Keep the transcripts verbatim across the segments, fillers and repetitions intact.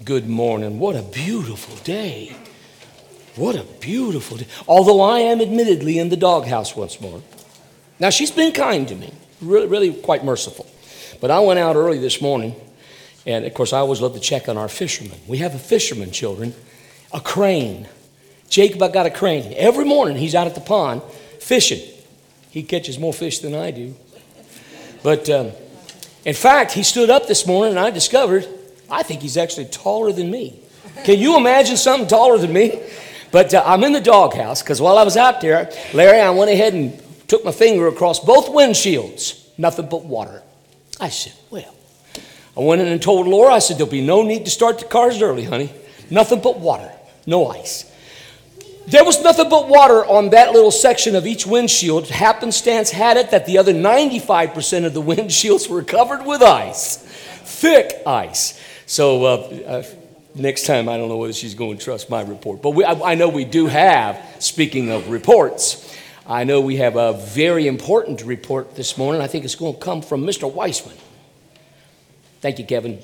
Good morning. What a beautiful day. What a beautiful day. Although I am admittedly in the doghouse once more. Now, she's been kind to me, really, really quite merciful. But I went out early this morning, and of course, I always love to check on our fishermen. We have a fisherman, children, a crane. Jacob, I got a crane. Every morning, he's out at the pond fishing. He catches more fish than I do. But um, in fact, he stood up this morning, and I discovered I think he's actually taller than me. Can you imagine something taller than me? But uh, I'm in the doghouse because while I was out there, Larry, I went ahead and took my finger across both windshields. Nothing but water. I said, well, I went in and told Laura, I said, there'll be no need to start the cars early, honey. Nothing but water, no ice. There was nothing but water on that little section of each windshield. Happenstance had it that the other ninety-five percent of the windshields were covered with ice. Thick ice. So uh, uh, next time, I don't know whether she's going to trust my report. But we, I, I know we do have, speaking of reports, I know we have a very important report this morning. I think it's going to come from Mister Weissman. Thank you, Kevin.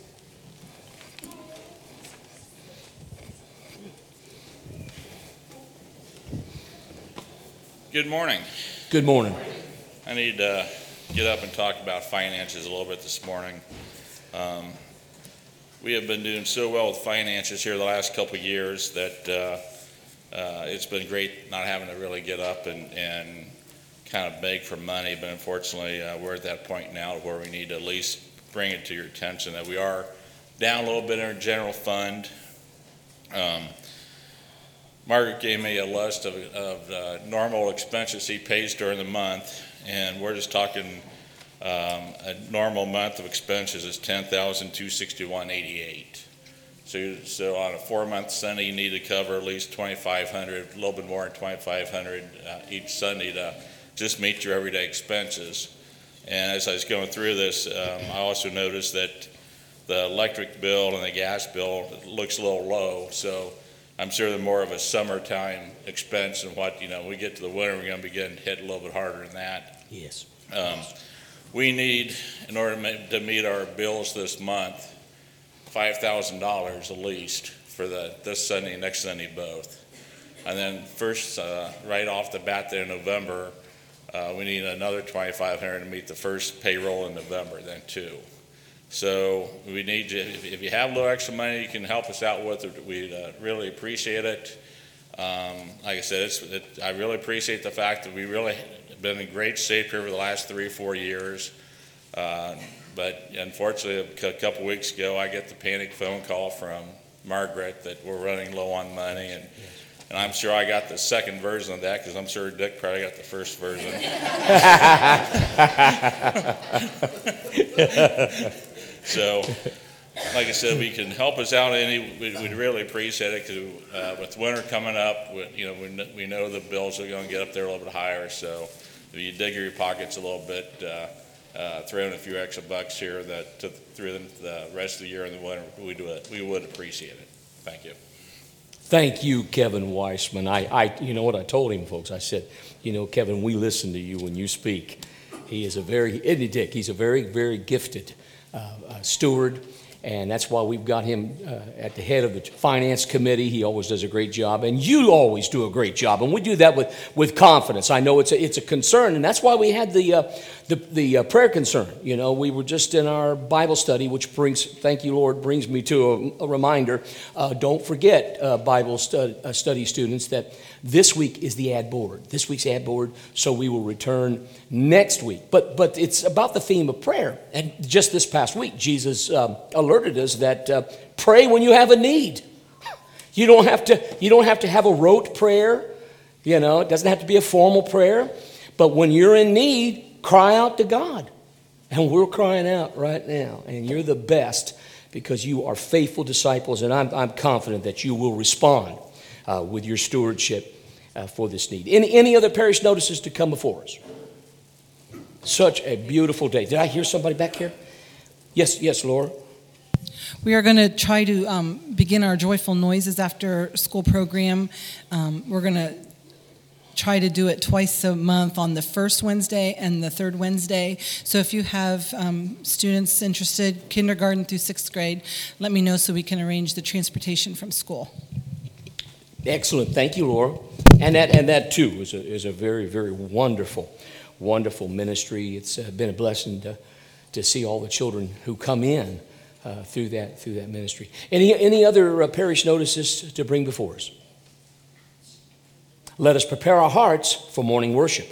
Good morning. Good morning. I need to get up and talk about finances a little bit this morning. Um, we have been doing so well with finances here the last couple of years that uh, uh, it's been great not having to really get up and, and kind of beg for money, but unfortunately uh, we're at that point now where we need to at least bring it to your attention that we are down a little bit in our general fund. Um, Margaret gave me a list of, of uh, normal expenses he pays during the month, and we're just talking um, a normal month of expenses is ten thousand two hundred sixty-one dollars and eighty-eight cents. So, so on a four-month Sunday, you need to cover at least twenty-five hundred dollars, a little bit more than twenty-five hundred dollars uh, each Sunday to just meet your everyday expenses. And as I was going through this, um, I also noticed that the electric bill and the gas bill looks a little low. So I'm sure they're more of a summertime expense than what, you know, when we get to the winter, we're going to be getting hit a little bit harder than that. Yes. Um, we need, in order to, make, to meet our bills this month, five thousand dollars at least for the this Sunday and next Sunday both. And then first, uh, right off the bat there in November, uh, we need another twenty-five hundred dollars to meet the first payroll in November then too. So we need you, if you have a little extra money you can help us out with it, we'd uh, really appreciate it. Um, like I said, it's, it, I really appreciate the fact that we really have been in great shape here for the last three or four years. Uh, but unfortunately, a couple weeks ago, I get the panic phone call from Margaret that we're running low on money. And, and I'm sure I got the second version of that because I'm sure Dick probably got the first version. So, like I said, we can help us out any, we, we'd really appreciate it because uh, with winter coming up, we, you know, we, we know the bills are going to get up there a little bit higher. So if you dig your pockets a little bit, uh, uh, throw in a few extra bucks here that to, through the, the rest of the year in the winter, we, do it, we would appreciate it. Thank you. Thank you, Kevin Weissman. I, I, you know what I told him, folks? I said, you know, Kevin, we listen to you when you speak. He is a very, isn't he, Dick? He's a very, very gifted Uh, uh, steward, and that's why we've got him uh, at the head of the finance committee. He always does a great job, and you always do a great job, and we do that with, with confidence. I know it's a, it's a concern, and that's why we had the uh, the, the uh, prayer concern. You know, we were just in our Bible study, which brings, thank you, Lord, brings me to a, a reminder. Uh, don't forget, uh, Bible stu- uh, study students, that this week is the ad board. This week's ad board, so we will return next week. But but it's about the theme of prayer. And just this past week, Jesus um, alerted us that uh, pray when you have a need. You don't have to. You don't have to have a rote prayer. You know, it doesn't have to be a formal prayer. But when you're in need, cry out to God. And we're crying out right now. And you're the best because you are faithful disciples. And I'm I'm confident that you will respond uh, with your stewardship Uh, for this need. Any, any other parish notices to come before us? Such a beautiful day. Did I hear somebody back here? Yes, yes, Laura. We are going to try to um, begin our Joyful Noises after school program. Um, we're going to try to do it twice a month on the first Wednesday and the third Wednesday. So if you have um, students interested, kindergarten through sixth grade, let me know so we can arrange the transportation from school. Excellent. Thank you, Laura. And that, and that too, is a, is a very, very wonderful, wonderful ministry. It's uh, been a blessing to, to see all the children who come in uh, through that through that ministry. Any, any other uh, parish notices to bring before us? Let us prepare our hearts for morning worship.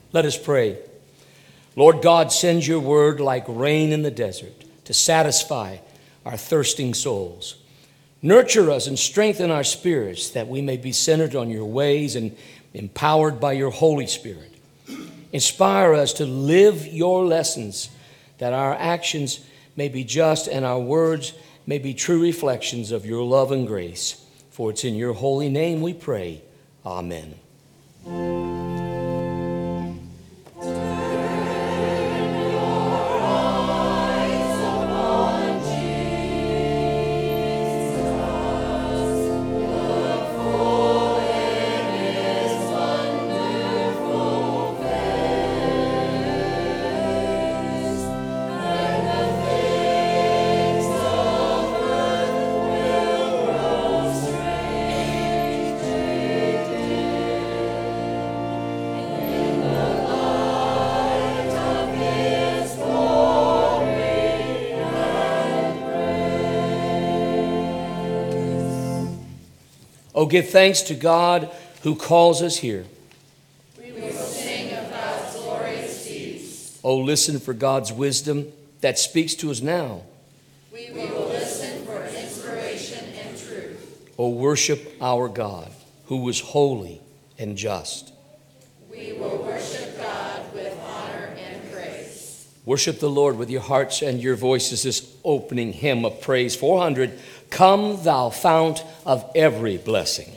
Let us pray. Lord God, send your word like rain in the desert to satisfy our thirsting souls. Nurture us and strengthen our spirits that we may be centered on your ways and empowered by your Holy Spirit. Inspire us to live your lessons, that our actions may be just and our words may be true reflections of your love and grace. For it's in your holy name we pray. Amen. Oh, give thanks to God who calls us here. We will sing of God's glorious deeds. Oh, listen for God's wisdom that speaks to us now. We will listen for inspiration and truth. Oh, worship our God who is holy and just. We will worship God with honor and praise. Worship the Lord with your hearts and your voices, this opening hymn of praise. four hundred, Come Thou Fount of Every Blessing.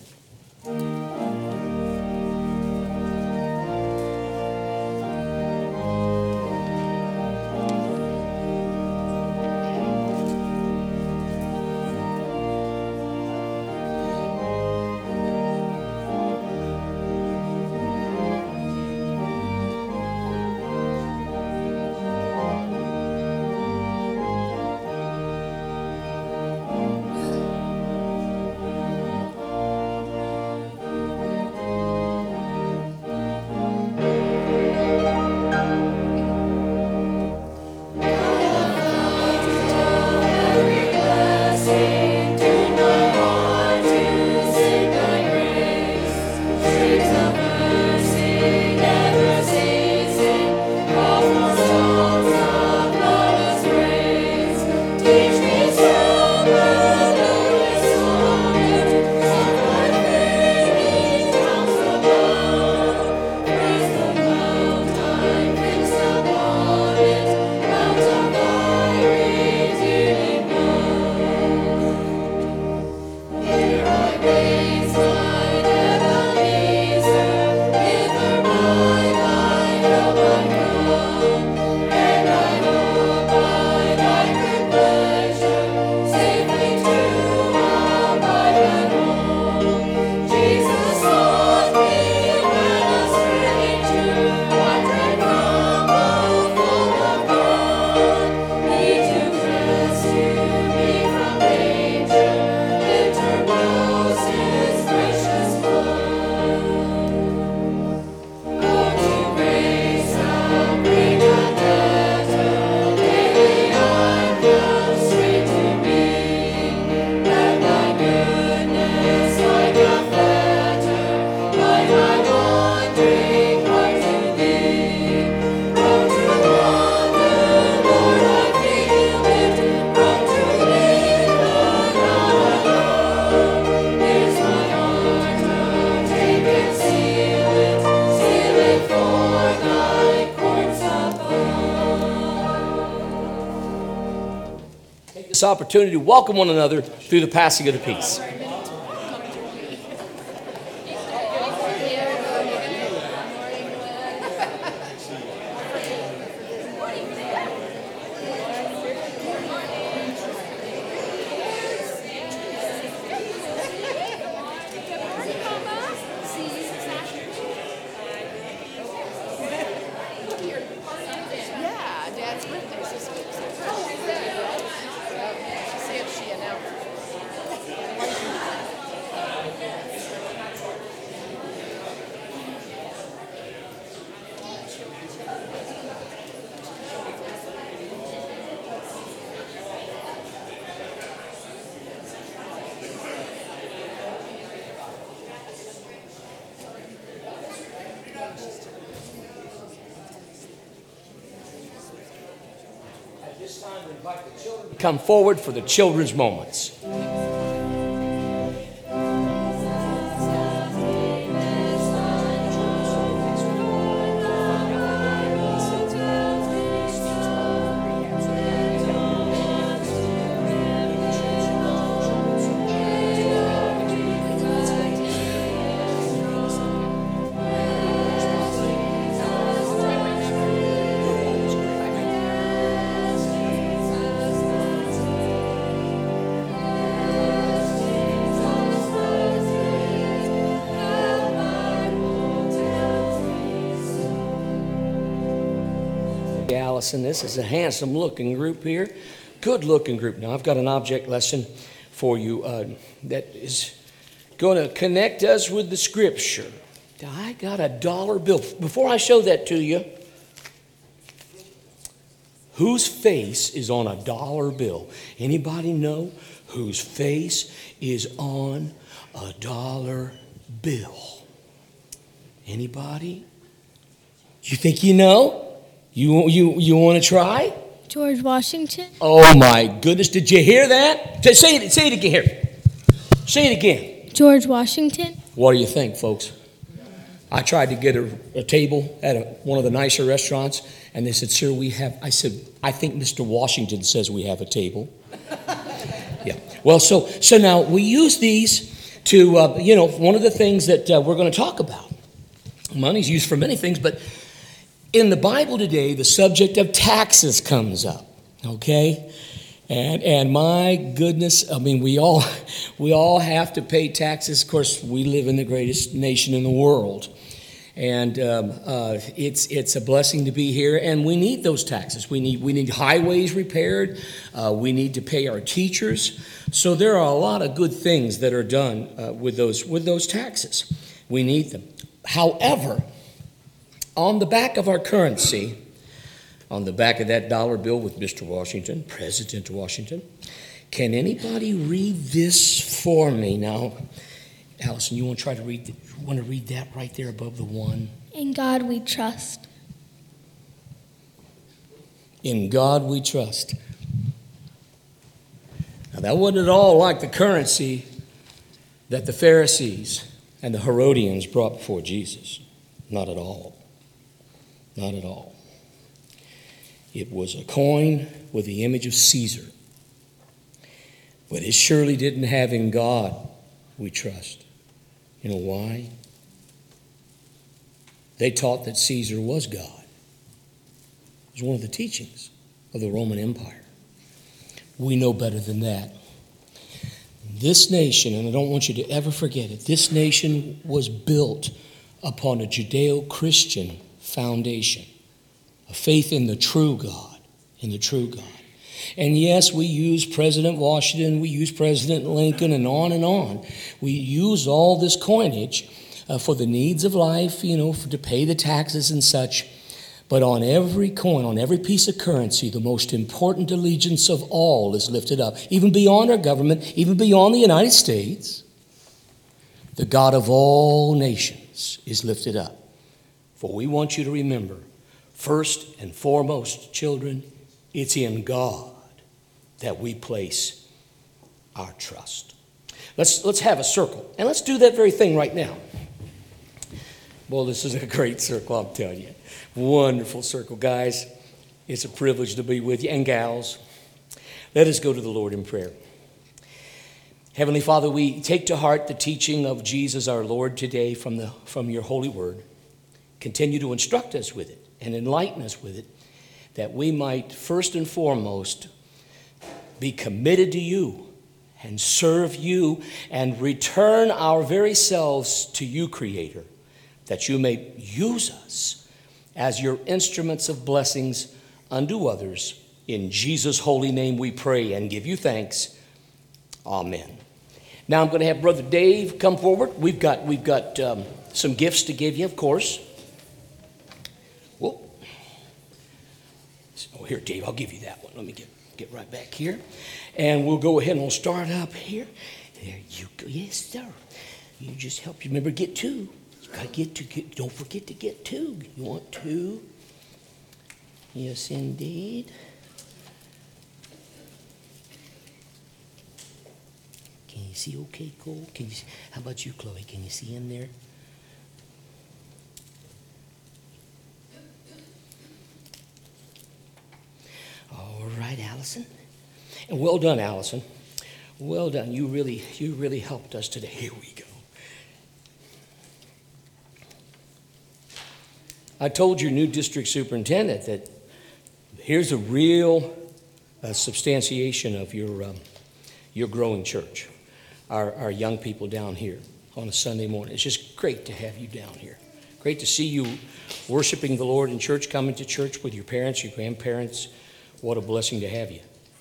This opportunity to welcome one another through the passing of the peace. Yeah, Dad's birthday. So see if she announced it. come forward for the children's moments. Allison, this is a handsome looking group here. Good looking group. Now I've got an object lesson for you uh, that is going to connect us with the scripture. I got a dollar bill. Before I show that to you, whose face is on a dollar bill? Anybody know whose face is on a dollar bill? Anybody? You think you know? You, you, you want to try? George Washington. Oh my goodness, did you hear that? Say it, say it again here. Say it again. George Washington. What do you think, folks? I tried to get a, a table at a, one of the nicer restaurants, and they said, sir, we have, I said, I think Mister Washington says we have a table. Yeah. Well, so, so now we use these to, uh, you know, one of the things that uh, we're going to talk about. Money's used for many things, but in the Bible today, the subject of taxes comes up, okay? And and my goodness, I mean, we all we all have to pay taxes. Of course, we live in the greatest nation in the world, and um, uh, it's it's a blessing to be here. And we need those taxes. We need we need highways repaired. Uh, we need to pay our teachers. So there are a lot of good things that are done uh, with those with those taxes. We need them. However, on the back of our currency, on the back of that dollar bill with Mister Washington, President Washington, can anybody read this for me? Now, Allison, you want to try to read, you want to read that right there above the one? In God we trust. In God we trust. Now, that wasn't at all like the currency that the Pharisees and the Herodians brought before Jesus. Not at all. Not at all. It was a coin with the image of Caesar. But it surely didn't have in God we trust. You know why? They taught that Caesar was God. It was one of the teachings of the Roman Empire. We know better than that. This nation, and I don't want you to ever forget it, this nation was built upon a Judeo-Christian foundation, a faith in the true God, in the true God. And yes, we use President Washington, we use President Lincoln, and on and on. We use all this coinage uh, for the needs of life, you know, for, to pay the taxes and such. But on every coin, on every piece of currency, the most important allegiance of all is lifted up, even beyond our government, even beyond the United States. The God of all nations is lifted up. For we want you to remember, first and foremost, children, it's in God that we place our trust. Let's, let's have a circle, and let's do that very thing right now. Well, this is a great circle, I'm telling you. Wonderful circle, guys. It's a privilege to be with you, and gals. Let us go to the Lord in prayer. Heavenly Father, we take to heart the teaching of Jesus our Lord today from, the, from your holy word. Continue to instruct us with it and enlighten us with it, that we might first and foremost be committed to you and serve you and return our very selves to you, Creator, that you may use us as your instruments of blessings unto others. In Jesus' holy name we pray and give you thanks. Amen. Now I'm going to have Brother Dave come forward. We've got, we've got um, some gifts to give you, of course. Whoa. Oh, here, Dave, I'll give you that one. Let me get, get right back here. And we'll go ahead and we'll start up here. There you go. Yes, sir. You just help you remember, get two. You got to get two. Get, don't forget to get two. You want two? Yes, indeed. you see okay, Cole? Can you see? How about you, Chloe? Can you see him there? All right, Allison. And well done, Allison. Well done. You really, you really helped us today. Here we go. I told your new district superintendent that here's a real uh, substantiation of your um, your growing church, our, our young people down here on a Sunday morning. It's just great to have you down here. Great to see you worshiping the Lord in church, coming to church with your parents, your grandparents. What a blessing to have you.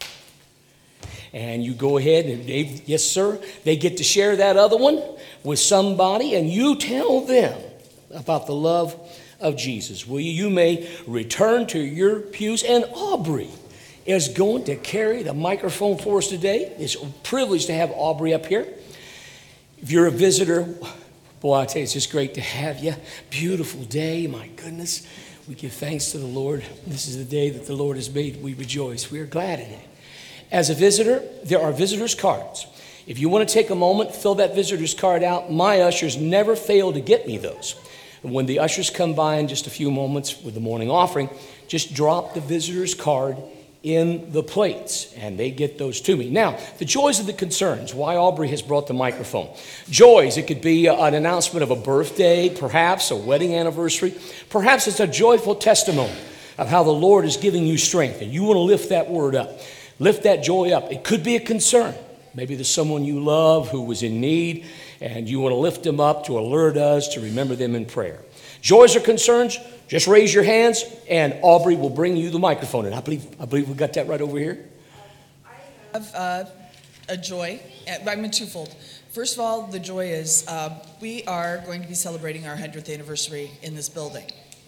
And you go ahead and they, yes, sir, they get to share that other one with somebody, and you tell them about the love of Jesus. Will you? You may return to your pews, and Aubrey is going to carry the microphone for us today. It's a privilege to have Aubrey up here. If you're a visitor, boy, I tell you, it's just great to have you. Beautiful day, my goodness. We give thanks to the Lord. This is the day that the Lord has made. We rejoice. We are glad in it. As a visitor, there are visitors' cards. If you want to take a moment, fill that visitor's card out. My ushers never fail to get me those. And when the ushers come by in just a few moments with the morning offering, just drop the visitor's card in the plates, and they get those to me. Now, the joys of the concerns, why Aubrey has brought the microphone. Joys, it could be an announcement of a birthday, perhaps a wedding anniversary. Perhaps it's a joyful testimony of how the Lord is giving you strength, and you want to lift that word up. Lift that joy up. It could be a concern. Maybe there's someone you love who was in need, and you want to lift them up to alert us to remember them in prayer. Joys or concerns, just raise your hands, and Aubrey will bring you the microphone. And I believe I believe we got that right over here. I have uh, a joy. I'm in twofold. First of all, the joy is uh, we are going to be celebrating our hundredth anniversary in this building.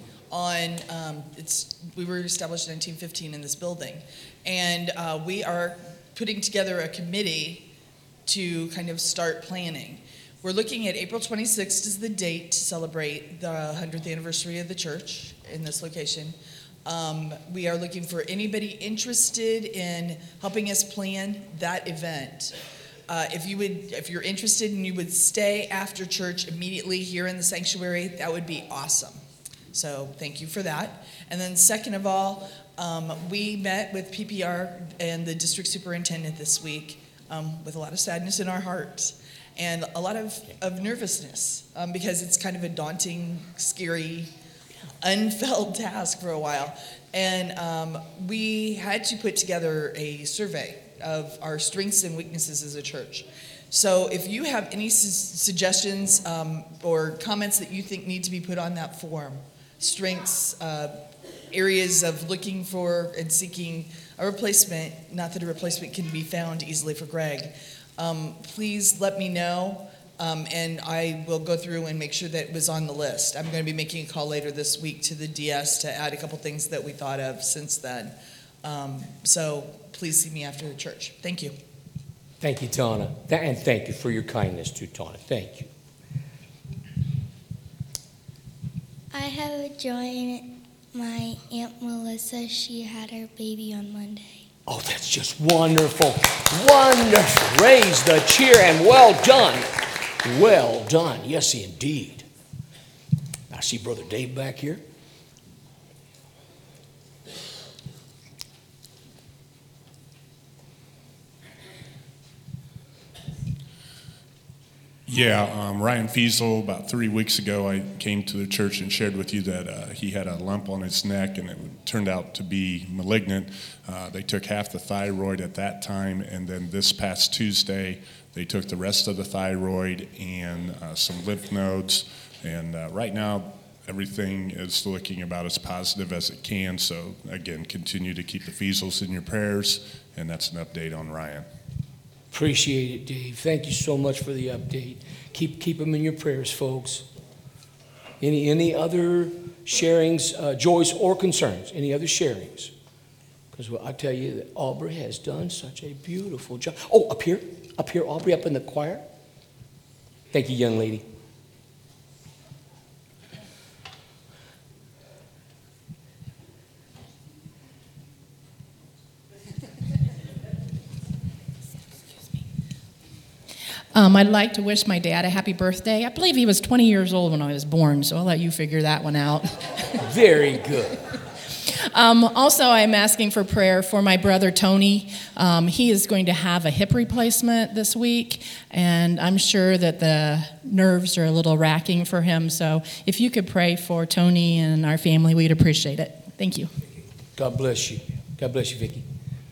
On um, it's we were established in nineteen fifteen in this building, and uh, we are putting together a committee to kind of start planning. We're looking at April twenty-sixth is the date to celebrate the hundredth anniversary of the church in this location. Um, we are looking for anybody interested in helping us plan that event. Uh, if you would, if you're interested and you would stay after church immediately here in the sanctuary, that would be awesome. So thank you for that. And then second of all, um, we met with P P R and the district superintendent this week um, with a lot of sadness in our hearts and a lot of, of nervousness um, because it's kind of a daunting, scary, unfelt task for a while. And um, we had to put together a survey of our strengths and weaknesses as a church. So if you have any su- suggestions um, or comments that you think need to be put on that form, strengths, uh, areas of looking for and seeking a replacement, not that a replacement can be found easily for Greg, um, please let me know, um, and I will go through and make sure that it was on the list. I'm going to be making a call later this week to the D S to add a couple things that we thought of since then. Um, so please see me after the church. Thank you. Thank you, Tana. Th- and thank you for your kindness to Tana. Thank you. I have a joy in it. My Aunt Melissa, she had her baby on Monday. Oh, that's just wonderful. Wonderful. Raise the cheer and well done. Well done. Yes, indeed. I see Brother Dave back here. Yeah, um, Ryan Fiesel, about three weeks ago, I came to the church and shared with you that uh, he had a lump on his neck and it turned out to be malignant. Uh, they took half the thyroid at that time, and then this past Tuesday, they took the rest of the thyroid and uh, some lymph nodes. And uh, right now, everything is looking about as positive as it can. So again, continue to keep the Fiesels in your prayers, and that's an update on Ryan. Appreciate it, Dave. Thank you so much for the update. Keep keep them in your prayers, folks. Any any other sharings, uh, joys or concerns? Any other sharings? Because well, I tell you that Aubrey has done such a beautiful job. Oh, up here, up here, Aubrey, up in the choir. Thank you, young lady. Um, I'd like to wish my dad a happy birthday. I believe he was twenty years old when I was born, so I'll let you figure that one out. Very good. Um, also, I'm asking for prayer for my brother Tony. Um, he is going to have a hip replacement this week, and I'm sure that the nerves are a little racking for him. So if you could pray for Tony and our family, we'd appreciate it. Thank you. God bless you. God bless you, Vicki.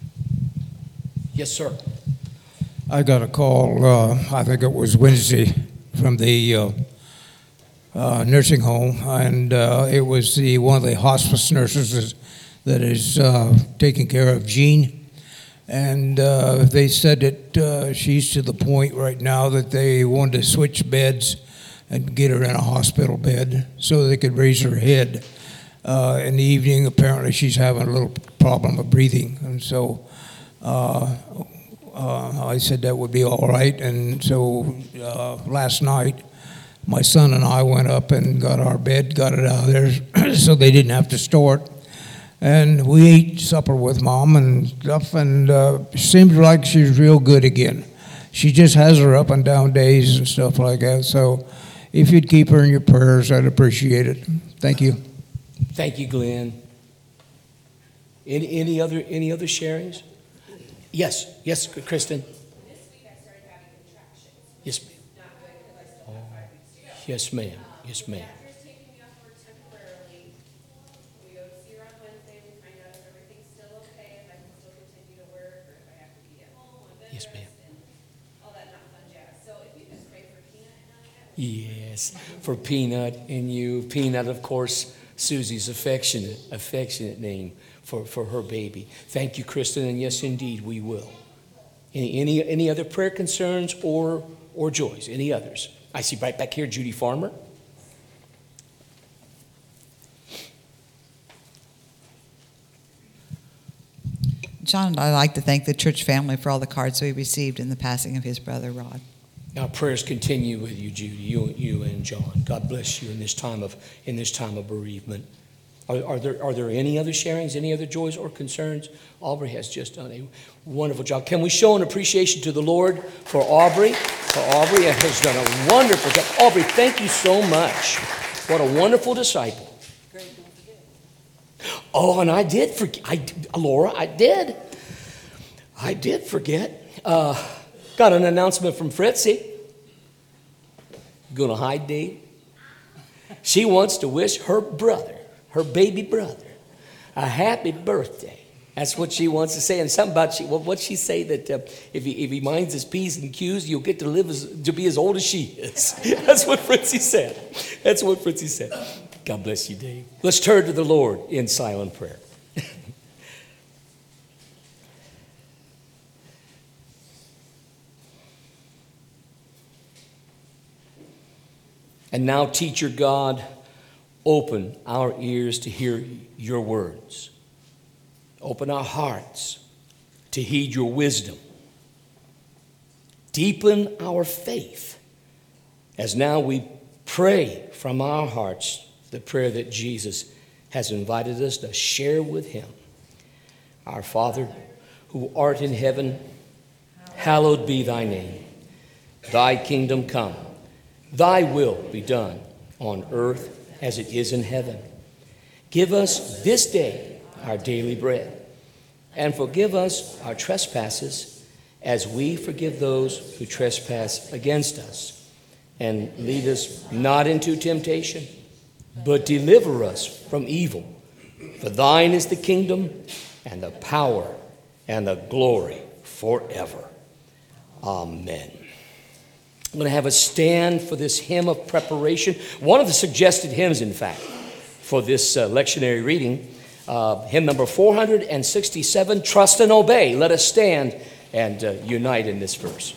Yes, sir. I got a call, uh, I think it was Wednesday, from the uh, uh, nursing home, and uh, it was the one of the hospice nurses that is uh, taking care of Jean. And uh, they said that uh, she's to the point right now that they wanted to switch beds and get her in a hospital bed so they could raise her head. Uh, in the evening, apparently she's having a little problem of breathing, and so uh, uh, I said that would be all right. And so uh, last night, my son and I went up and got our bed, got it out of there, so they didn't have to store it. And we ate supper with Mom and stuff, and uh, seems like she's real good again. She just has her up and down days and stuff like that. So if you'd keep her in your prayers, I'd appreciate it. Thank you. Thank you, Glenn. Any, any other any other sharings? Yes, yes, Kristen. This week I started having contractions. Yes, ma'am. Not good because I still have five weeks to go. Yes, ma'am. Yes, ma'am. Doctor's taking me off work temporarily. We go to see her on Wednesday. We find out if everything's still okay, if I can still continue to work, or if I have to be at home on bed Yes, ma'am. rest and all that not fun jazz. So if you just pray for Peanut and I. Yes, for Peanut and you. Peanut, of course, Susie's affectionate, affectionate name for, for her baby. Thank you, Kristen, and yes, indeed, we will. Any any, any other prayer concerns or or joys? Any others? I see right back here, Judy Farmer. John, I'd like to thank the church family for all the cards we received in the passing of his brother, Rod. Our prayers continue with you, Judy, you, you and John. God bless you in this time of in this time of bereavement. Are, are there are there any other sharings, any other joys or concerns? Aubrey has just done a wonderful job. Can we show an appreciation to the Lord for Aubrey? For Aubrey has done a wonderful job. Aubrey, thank you so much. What a wonderful disciple. Oh, and I did forget. I, Laura, I did. I did forget. Uh, got an announcement from Fritzy. Going to hide, Dave? She wants to wish her brother, her baby brother, a happy birthday. That's what she wants to say. And something about she, what she say that uh, if he if he minds his P's and Q's, you'll get to live as, to be as old as she is. That's what Fritzy said. That's what Fritzy said. God bless you, Dave. Let's turn to the Lord in silent prayer. And now, teacher God, open our ears to hear your words. Open our hearts to heed your wisdom. Deepen our faith as now we pray from our hearts the prayer that Jesus has invited us to share with him. Our Father, who art in heaven, hallowed be thy name. Thy kingdom come. Thy will be done on earth as it is in heaven. Give us this day our daily bread, and forgive us our trespasses as we forgive those who trespass against us. And lead us not into temptation, but deliver us from evil. For thine is the kingdom and the power and the glory forever. Amen. I'm going to have a stand for this hymn of preparation. One of the suggested hymns, in fact, for this uh, lectionary reading, uh, hymn number four hundred sixty-seven, Trust and Obey. Let us stand and uh, unite in this verse.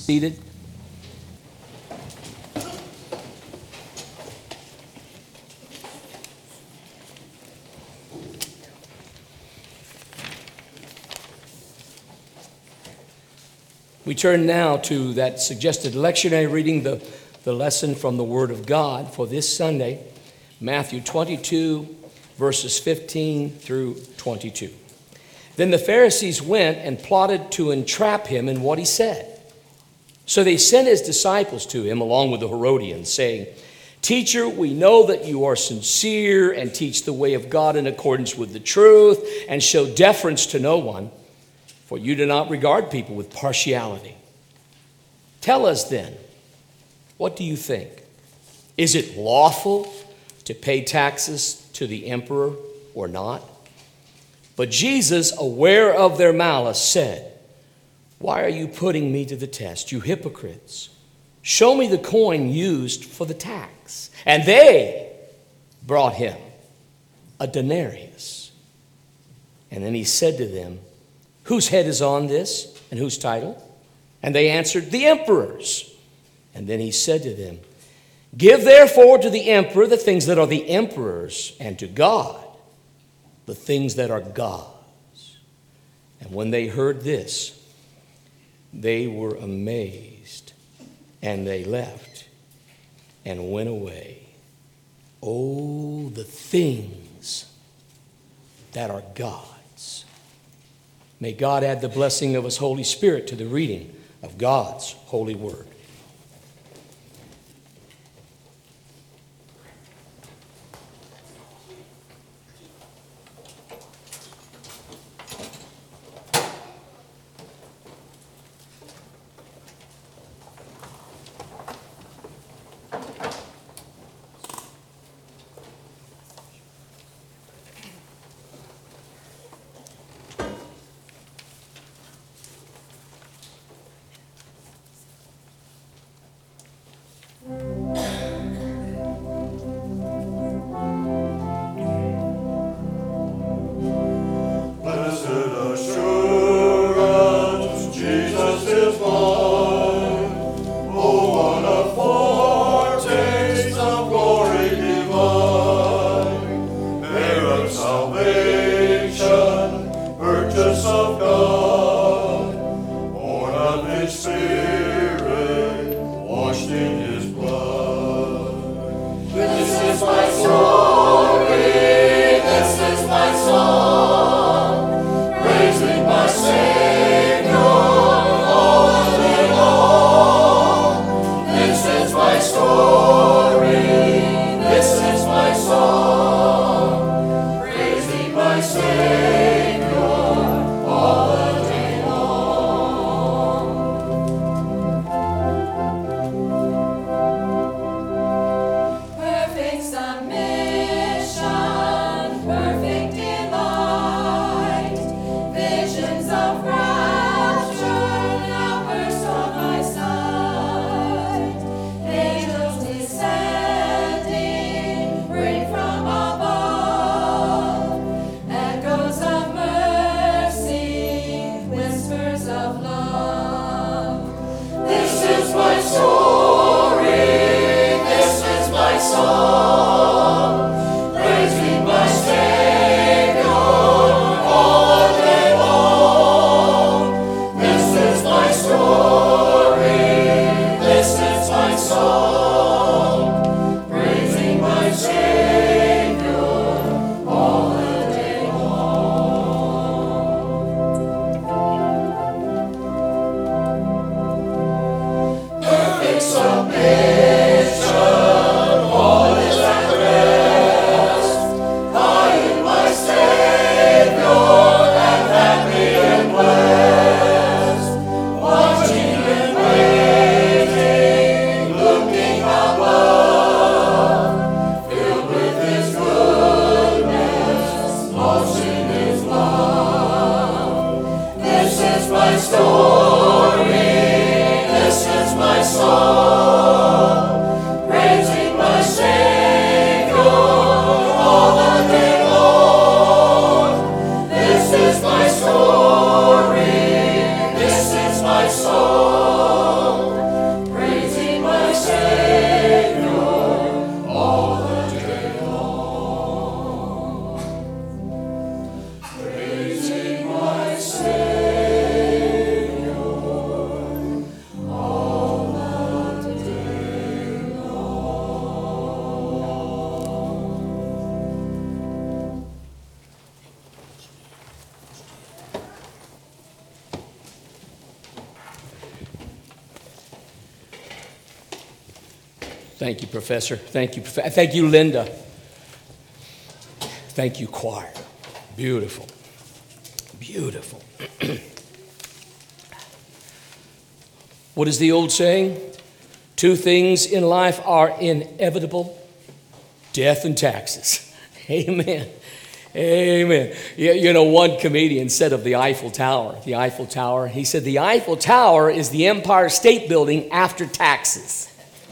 Seated. We turn now to that suggested lectionary reading, the, the lesson from the Word of God for this Sunday, Matthew twenty-two, verses fifteen through twenty-two. Then the Pharisees went and plotted to entrap him in what he said. So they sent his disciples to him along with the Herodians, saying, "Teacher, we know that you are sincere and teach the way of God in accordance with the truth and show deference to no one, for you do not regard people with partiality. Tell us then, what do you think? Is it lawful to pay taxes to the emperor or not?" But Jesus, aware of their malice, said, "Why are you putting me to the test, you hypocrites? Show me the coin used for the tax." And they brought him a denarius. And then he said to them, "Whose head is on this, and whose title?" And they answered, "The emperor's." And then he said to them, "Give therefore to the emperor the things that are the emperor's, and to God the things that are God's." And when they heard this, they were amazed, and they left and went away. Oh, the things that are God's. May God add the blessing of His Holy Spirit to the reading of God's holy word. My song, Thank you, Professor. Thank you, Prof- Thank you, Linda. Thank you, choir. Beautiful. Beautiful. What is the old saying? Two things in life are inevitable: death and taxes. Amen. Amen. You, you know, one comedian said of the Eiffel Tower, the Eiffel Tower, he said, the Eiffel Tower is the Empire State Building after taxes.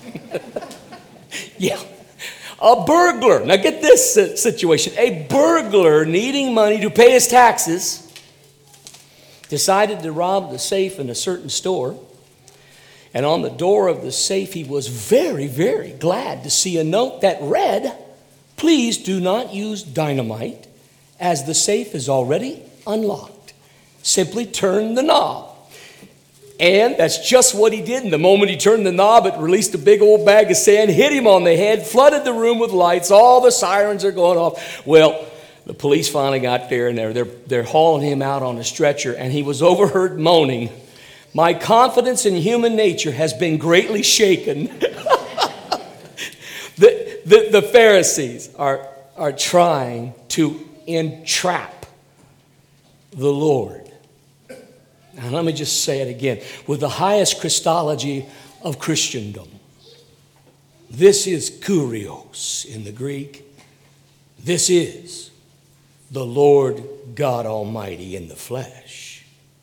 Yeah. A burglar, now get this situation, a burglar needing money to pay his taxes decided to rob the safe in a certain store. And on the door of the safe, he was very, very glad to see a note that read, "Please do not use dynamite, as the safe is already unlocked. Simply turn the knob." And that's just what he did. And the moment he turned the knob, it released a big old bag of sand, hit him on the head, flooded the room with lights. All the sirens are going off. Well, the police finally got there, and they're, they're, they're hauling him out on a stretcher. And he was overheard moaning, "My confidence in human nature has been greatly shaken." the, the, the Pharisees are, are trying to entrap the Lord. Now, let me just say it again. With the highest Christology of Christendom. This is kurios in the Greek. This is the Lord God Almighty in the flesh.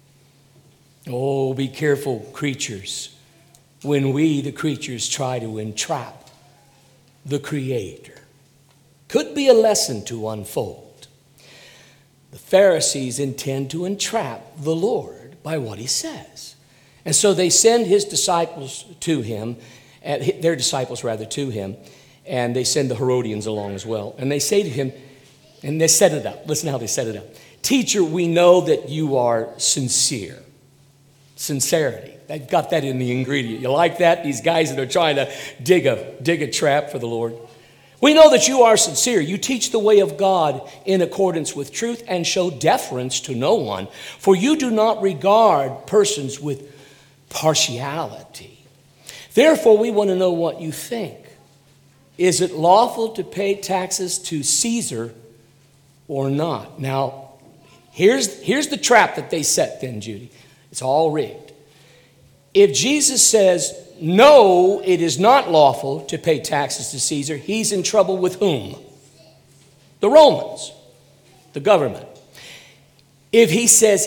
Oh, be careful, creatures, when we, the creatures, try to entrap the Creator. Could be a lesson to unfold. The Pharisees intend to entrap the Lord by what he says. And so they send his disciples to him, their disciples rather to him, and they send the Herodians along as well. And they say to him, and they set it up. Listen how they set it up. "Teacher, we know that you are sincere." Sincerity. They've got that in the ingredient. You like that? These guys that are trying to dig a, dig a trap for the Lord. "We know that you are sincere. You teach the way of God in accordance with truth and show deference to no one, for you do not regard persons with partiality. Therefore, we want to know what you think. Is it lawful to pay taxes to Caesar or not?" Now, here's, here's the trap that they set then, Judy. It's all rigged. If Jesus says, no, it is not lawful to pay taxes to Caesar, he's in trouble with whom? The Romans, the government. If he says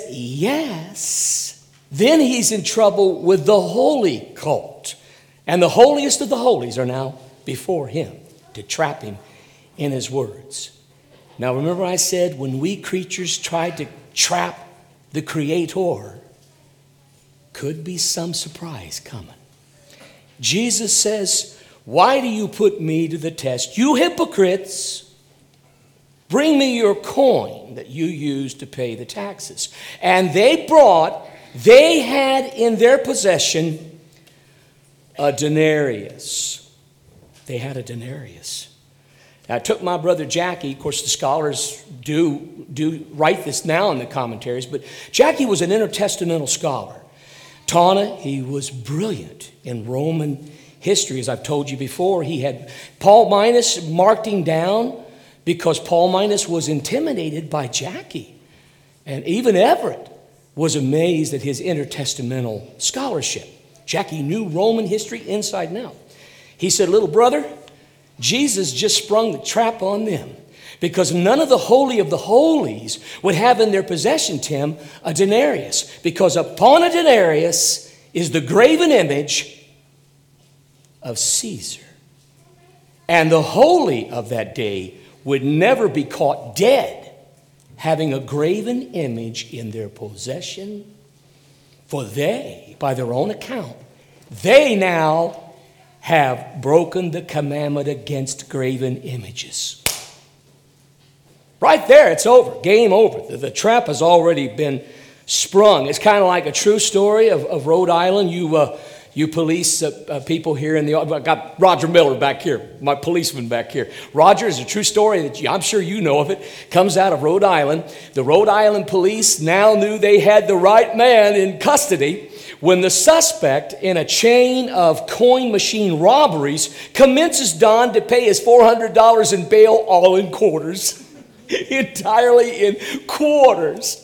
yes, then he's in trouble with the holy cult. And the holiest of the holies are now before him to trap him in his words. Now remember I said when we creatures try to trap the Creator, could be some surprise coming. Jesus says, "Why do you put me to the test? You hypocrites, bring me your coin that you use to pay the taxes." And they brought, they had in their possession a denarius. They had a denarius. Now, I took my brother Jackie, of course the scholars do, do write this now in the commentaries, but Jackie was an intertestamental scholar. Tana, he was brilliant in Roman history, as I've told you before. He had Paul Minus marked him down because Paul Minus was intimidated by Jackie. And even Everett was amazed at his intertestamental scholarship. Jackie knew Roman history inside and out. He said, "Little brother, Jesus just sprung the trap on them. Because none of the holy of the holies would have in their possession, Tim, a denarius. Because upon a denarius is the graven image of Caesar. And the holy of that day would never be caught dead, having a graven image in their possession. For they, by their own account, they now have broken the commandment against graven images." Right there, it's over. Game over. The, the trap has already been sprung. It's kind of like a true story of, of Rhode Island. You, uh, you police uh, uh, people here in the... I've got Roger Miller back here, my policeman back here. Roger is a true story that you, I'm sure you know of it. Comes out of Rhode Island. The Rhode Island police now knew they had the right man in custody when the suspect in a chain of coin machine robberies convinces Don to pay his four hundred dollars in bail all in quarters. Entirely in quarters.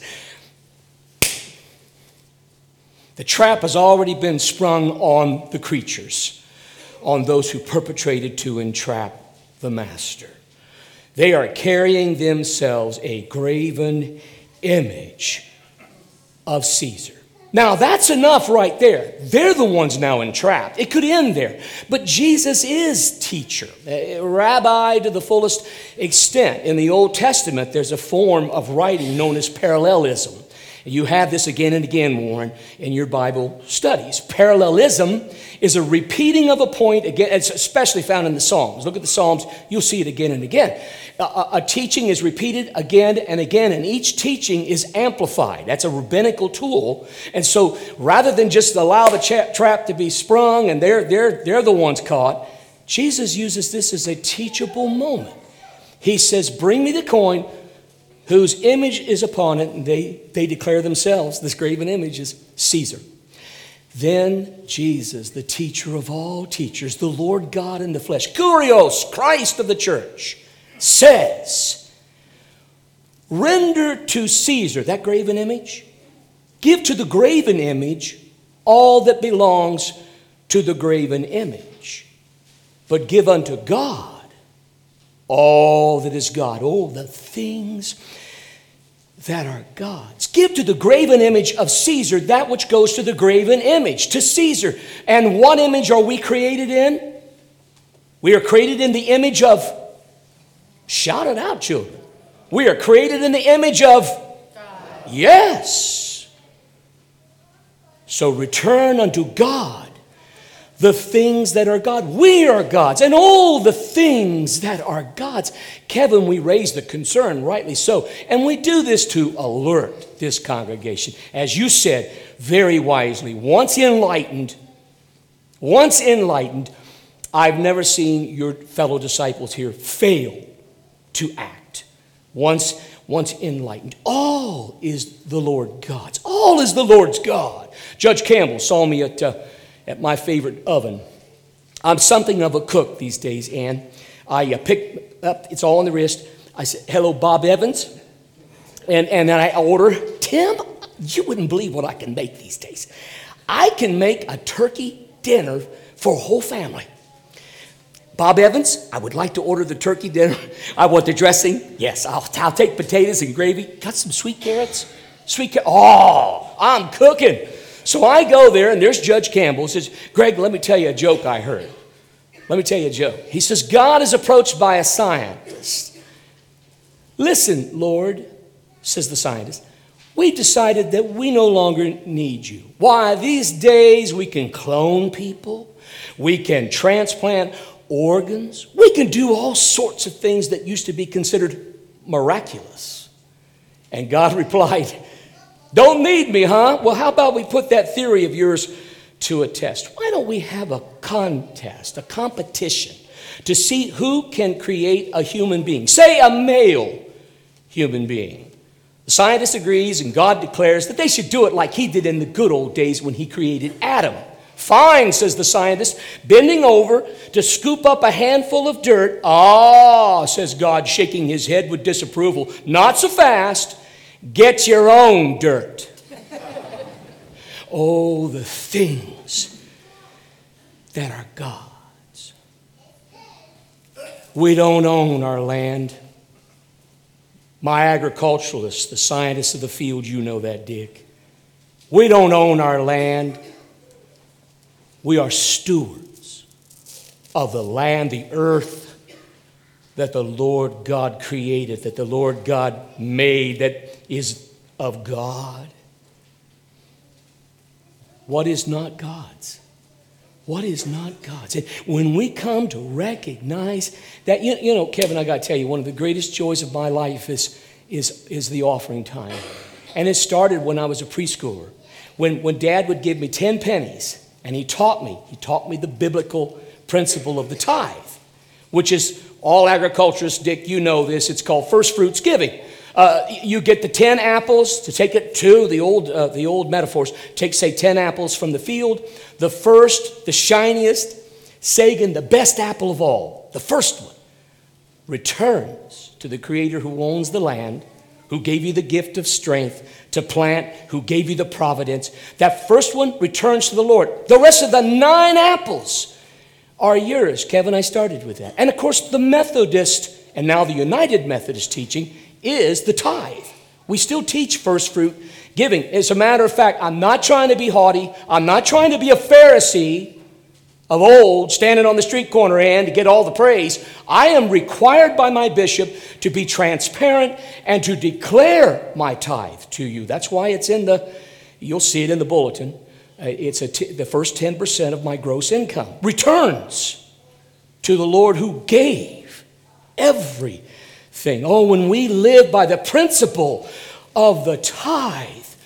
The trap has already been sprung on the creatures, on those who perpetrated to entrap the master. They are carrying themselves a graven image of Caesar. Now that's enough right there. They're the ones now entrapped. It could end there. But Jesus is teacher, a rabbi to the fullest extent. In the Old Testament, there's a form of writing known as parallelism. You have this again and again, Warren, in your Bible studies. Parallelism is a repeating of a point, again, it's especially found in the Psalms. Look at the Psalms, you'll see it again and again. A, a teaching is repeated again and again, and each teaching is amplified. That's a rabbinical tool. And so rather than just allow the tra- trap to be sprung and they're, they're, they're the ones caught, Jesus uses this as a teachable moment. He says, bring me the coin whose image is upon it, and they, they declare themselves, this graven image is Caesar. Then Jesus, the teacher of all teachers, the Lord God in the flesh, Kurios, Christ of the church, says, render to Caesar, that graven image, give to the graven image all that belongs to the graven image, but give unto God all that is God. Oh, the things that are God's. Give to the graven image of Caesar that which goes to the graven image, to Caesar. And what image are we created in? We are created in the image of, shout it out, children. We are created in the image of God. Yes. So return unto God the things that are God. We are God's, and all the things that are God's. Kevin, we raise the concern, rightly so, and we do this to alert this congregation. As you said very wisely, once enlightened, once enlightened, I've never seen your fellow disciples here fail to act. Once, once enlightened. All is the Lord God's. All is the Lord's God. Judge Campbell saw me at... Uh, at my favorite oven. I'm something of a cook these days, Ann. I uh, pick up, it's all on the wrist. I said, hello, Bob Evans. And, and then I order, Tim, you wouldn't believe what I can make these days. I can make a turkey dinner for a whole family. Bob Evans, I would like to order the turkey dinner. I want the dressing. Yes, I'll, I'll take potatoes and gravy. Got some sweet carrots? Sweet carrots. Oh, I'm cooking. So I go there, and there's Judge Campbell. He says, Greg, let me tell you a joke I heard. Let me tell you a joke. He says, God is approached by a scientist. Listen, Lord, says the scientist, we decided that we no longer need you. Why, these days we can clone people. We can transplant organs. We can do all sorts of things that used to be considered miraculous. And God replied, don't need me, huh? Well, how about we put that theory of yours to a test? Why don't we have a contest, a competition, to see who can create a human being? Say a male human being. The scientist agrees, and God declares that they should do it like he did in the good old days when he created Adam. Fine, says the scientist, bending over to scoop up a handful of dirt. Ah, says God, shaking his head with disapproval. Not so fast. Get your own dirt. Oh, the things that are God's. We don't own our land. My agriculturalists, the scientists of the field, you know that, Dick. We don't own our land. We are stewards of the land, the earth that the Lord God created, that the Lord God made, that is of God. What is not God's? What is not God's? And when we come to recognize that, you, you know, Kevin, I got to tell you, one of the greatest joys of my life is, is, is the offering time. And it started when I was a preschooler. When, when Dad would give me ten pennies, and he taught me, he taught me the biblical principle of the tithe, which is, all agriculturists, Dick, you know this, it's called first fruits giving. Uh, you get the ten apples, to take it to the old, uh, the old metaphors, take, say, ten apples from the field. The first, the shiniest, Sagan, the best apple of all, the first one, returns to the Creator who owns the land, who gave you the gift of strength to plant, who gave you the providence. That first one returns to the Lord. The rest of the nine apples are yours. Kevin, I started with that. And of course, the Methodist, and now the United Methodist teaching, is the tithe. We still teach first fruit giving. As a matter of fact, I'm not trying to be haughty. I'm not trying to be a Pharisee of old, standing on the street corner and to get all the praise. I am required by my bishop to be transparent and to declare my tithe to you. That's why it's in the, you'll see it in the bulletin. Uh, it's a t- the first ten percent of my gross income returns to the Lord who gave everything. Oh, when we live by the principle of the tithe,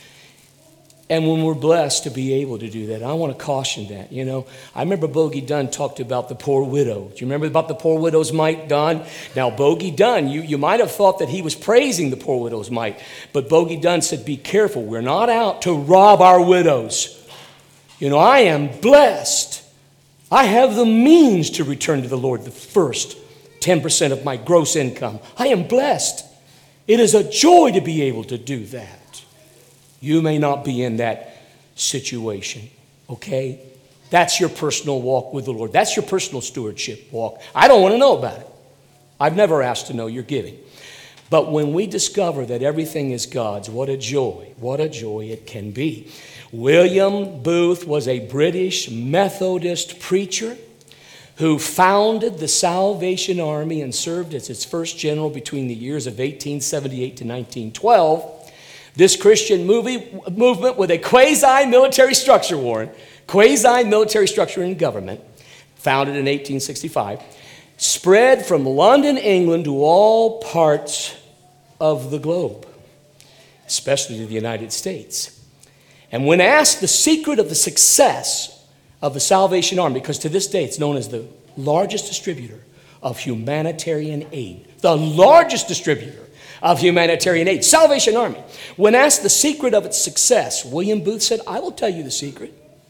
and when we're blessed to be able to do that, I want to caution that. You know, I remember Bogey Dunn talked about the poor widow. Do you remember about the poor widow's mite, Dunn? Now, Bogey Dunn, you, you might have thought that he was praising the poor widow's mite, but Bogey Dunn said, be careful. We're not out to rob our widows. You know, I am blessed. I have the means to return to the Lord the first ten percent of my gross income. I am blessed. It is a joy to be able to do that. You may not be in that situation, okay? That's your personal walk with the Lord. That's your personal stewardship walk. I don't want to know about it. I've never asked to know your giving. But when we discover that everything is God's, what a joy, what a joy it can be. William Booth was a British Methodist preacher who founded the Salvation Army and served as its first general between the years of eighteen seventy-eight to nineteen twelve. This Christian movie, movement with a quasi-military structure, Warren, quasi-military structure in government, founded in eighteen sixty-five, spread from London, England to all parts of the globe, especially to the United States. And when asked the secret of the success of the Salvation Army, because to this day it's known as the largest distributor of humanitarian aid, the largest distributor of humanitarian aid, Salvation Army. When asked the secret of its success, William Booth said, I will tell you the secret.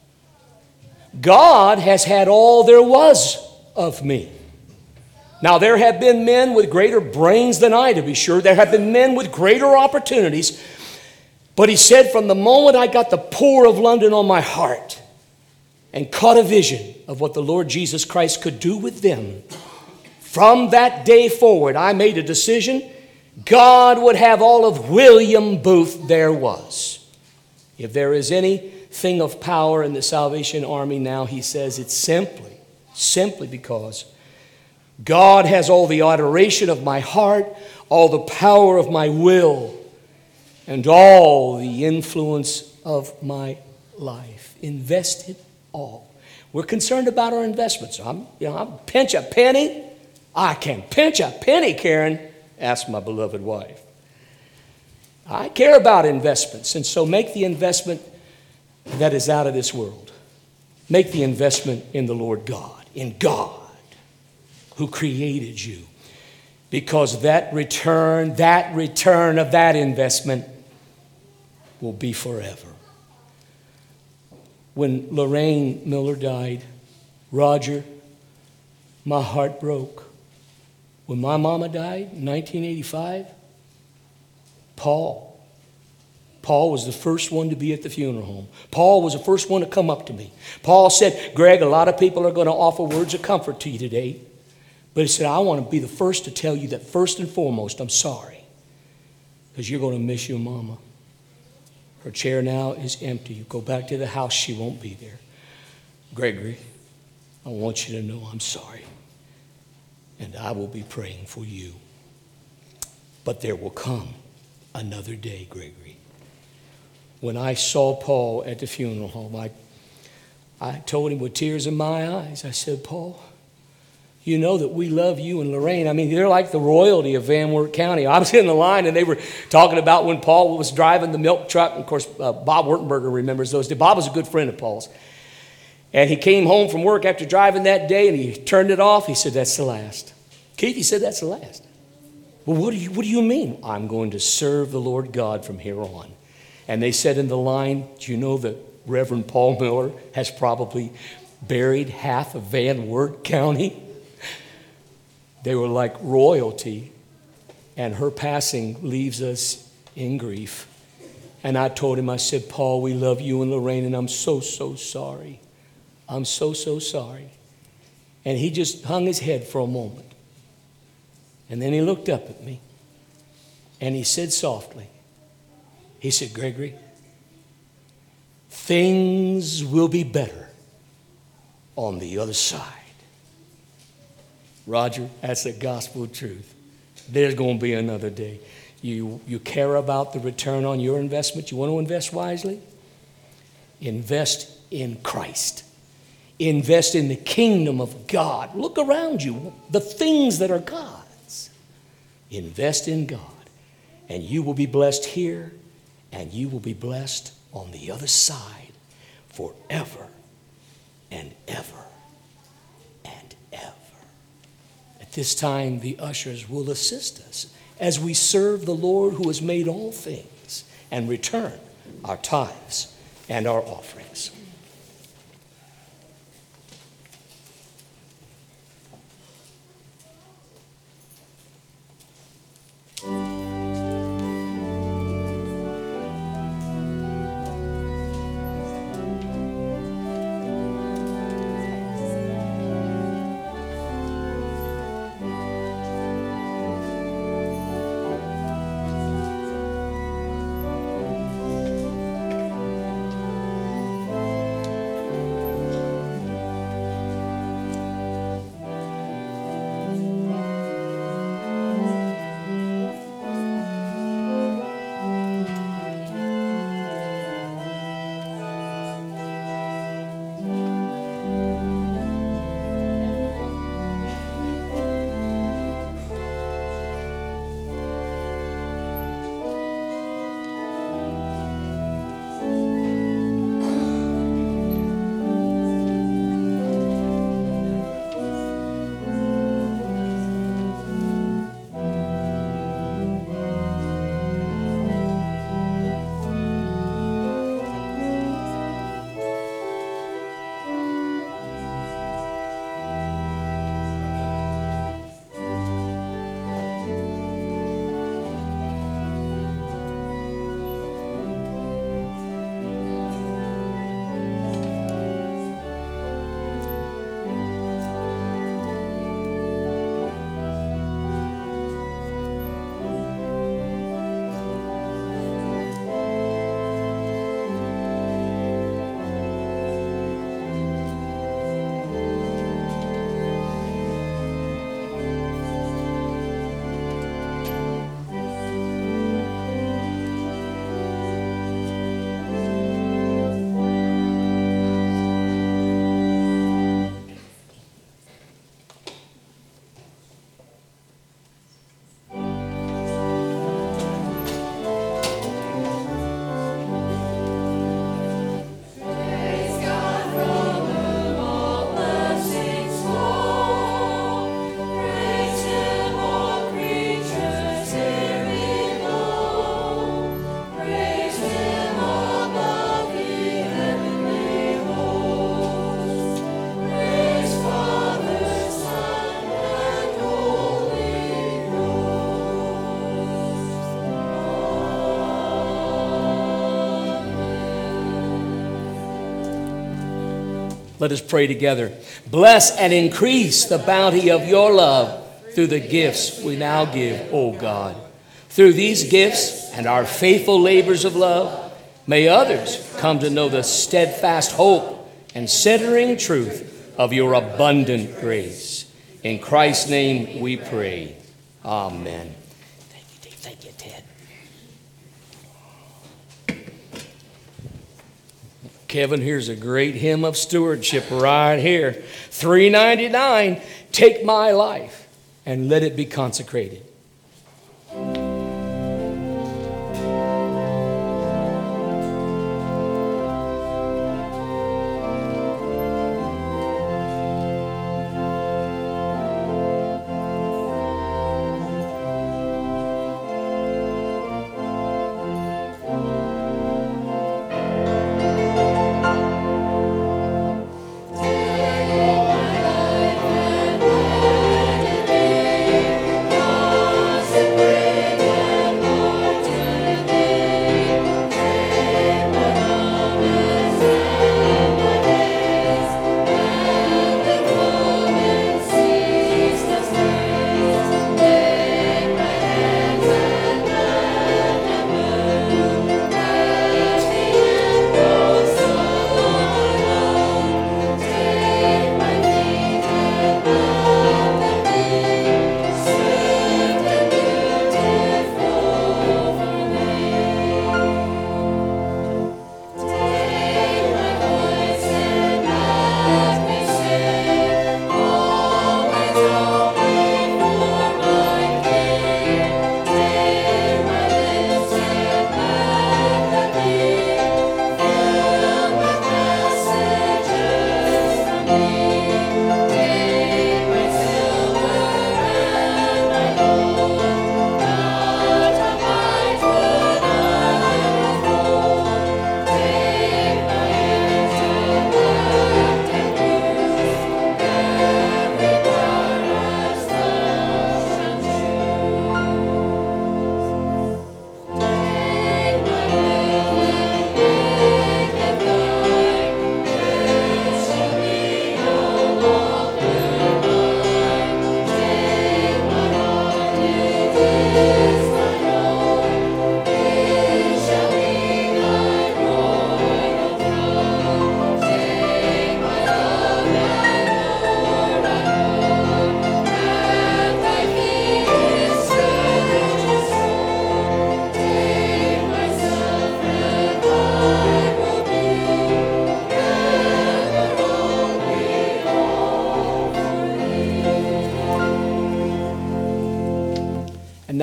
God has had all there was of me. Now, there have been men with greater brains than I, to be sure. There have been men with greater opportunities. But he said, from the moment I got the poor of London on my heart and caught a vision of what the Lord Jesus Christ could do with them, from that day forward, I made a decision. God would have all of William Booth there was. If there is anything of power in the Salvation Army now, he says it's simply, simply because God has all the adoration of my heart, all the power of my will, and all the influence of my life. Invest it all. We're concerned about our investments. I'm, you know, I'm pinch a penny. I can pinch a penny, Karen. Ask my beloved wife. I care about investments, and so make the investment that is out of this world. Make the investment in the Lord God, in God, who created you. Because that return, that return of that investment will be forever. When Lorraine Miller died, Roger, my heart broke. When my mama died in nineteen eighty-five, Paul, Paul was the first one to be at the funeral home. Paul was the first one to come up to me. Paul said, Greg, a lot of people are going to offer words of comfort to you today. But he said, I want to be the first to tell you that first and foremost, I'm sorry. Because you're going to miss your mama. Her chair now is empty. You go back to the house, she won't be there. Gregory, I want you to know I'm sorry. And I will be praying for you. But there will come another day, Gregory. When I saw Paul at the funeral home, I, I told him with tears in my eyes, I said, Paul, you know that we love you and Lorraine. I mean, they're like the royalty of Van Wert County. I was in the line, and they were talking about when Paul was driving the milk truck. And of course, uh, Bob Wurtenberger remembers those days. Bob was a good friend of Paul's. And he came home from work after driving that day, and he turned it off. He said, that's the last. Keith, he said, that's the last. Well, what do you, what do you mean? I'm going to serve the Lord God from here on. And they said in the line, do you know that Reverend Paul Miller has probably buried half of Van Wert County? They were like royalty, and her passing leaves us in grief. And I told him, I said, Paul, we love you and Lorraine, and I'm so, so sorry. I'm so, so sorry. And he just hung his head for a moment. And then he looked up at me, and he said softly, he said, Gregory, things will be better on the other side. Roger, that's the gospel truth. There's going to be another day. You, you care about the return on your investment. You want to invest wisely? Invest in Christ. Invest in the kingdom of God. Look around you, the things that are God's. Invest in God, and you will be blessed here, and you will be blessed on the other side forever and ever and ever. At this time, the ushers will assist us as we serve the Lord who has made all things and return our tithes and our offerings. Let us pray together. Bless and increase the bounty of your love through the gifts we now give, O God. Through these gifts and our faithful labors of love, may others come to know the steadfast hope and centering truth of your abundant grace. In Christ's name we pray. Amen. Thank you, Dave. Thank you, Ted. Kevin, here's a great hymn of stewardship right here. three ninety-nine, Take My Life and Let It Be Consecrated.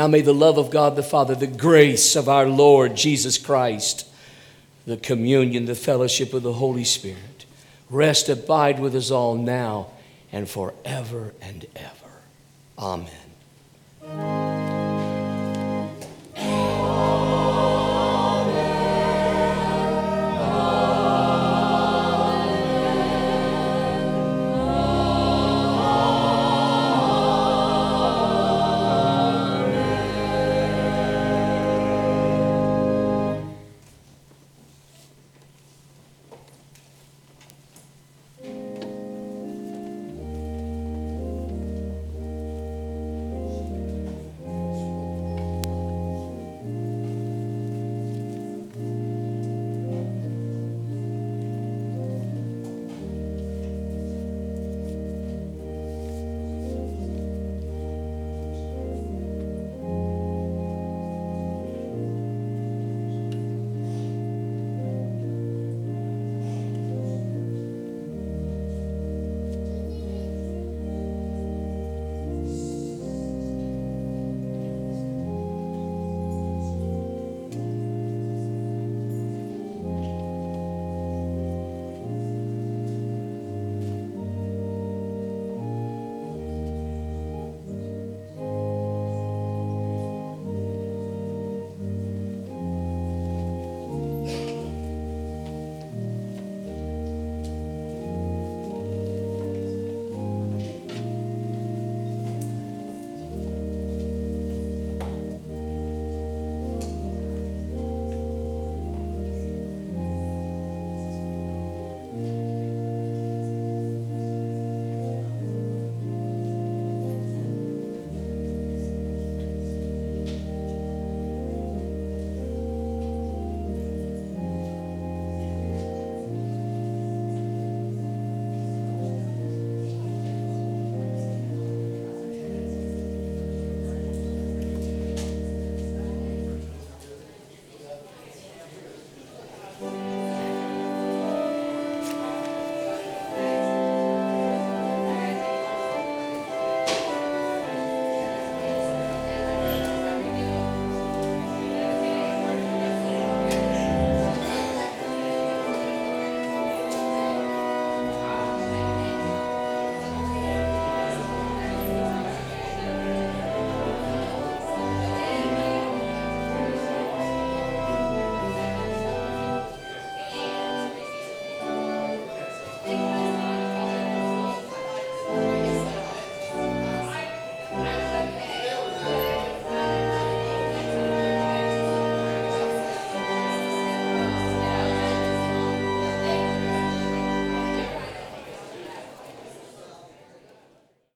Now may the love of God the Father, the grace of our Lord Jesus Christ, the communion, the fellowship of the Holy Spirit, rest, abide with us all now and forever and ever. Amen.